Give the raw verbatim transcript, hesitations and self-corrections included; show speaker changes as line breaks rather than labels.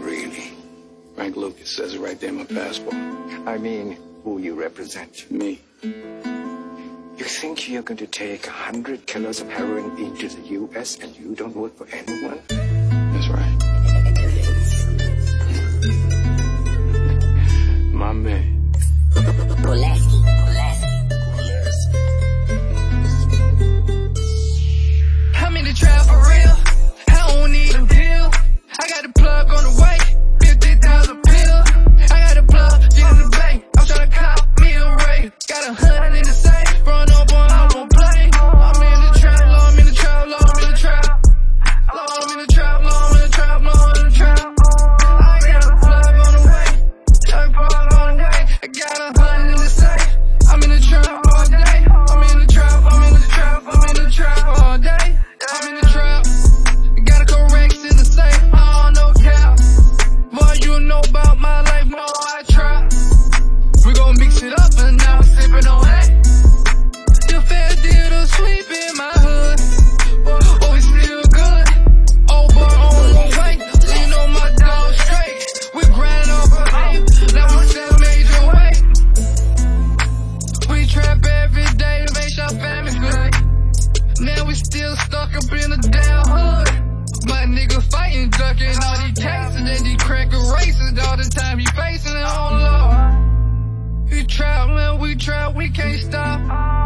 really? Frank Lucas says it right there in my passport.
I mean, who you represent?
Me.
You think you're going to take a hundred kilos of heroin into the U S and you don't work for anyone?
That's right. My man.
Pulaski.
I'm in the trap for real. I don't need a pill. I got the plug on the way. fifty thousand pill. I got the plug, get in the bank. I'm tryna cop me a ray. Got a hundred in the safe. Run up on, I won't play. I'm in the trap, Lord, I'm in the trap, Lord, I'm in the trap. Lord, I'm in the trap, Lord, I'm in the trap, Lord, I'm in the trap. I got a plug on the way. Got a plug on the way. I got a hundred in the safe. I'm in the trap all day. I'm in the trap, I'm in the trap, I'm in the trap all day. I'm in the trap. Got a correct in the safe. I don't know cap. Boy, you know about my life, no, I try. We gon' mix it up and now we're sippin' on that. The fair deal to sweep in my hood. Oh, we still good. Oh, boy, on the way. You know my dog straight. We grind off a eight. Now we sell major weight. We trap every day to make sure family good. Now we still stuck up in the damn hood. My nigga fighting, ducking all these cases and these cracker races all the time he facing it, oh Lord. We trap, man, we trap, we can't stop.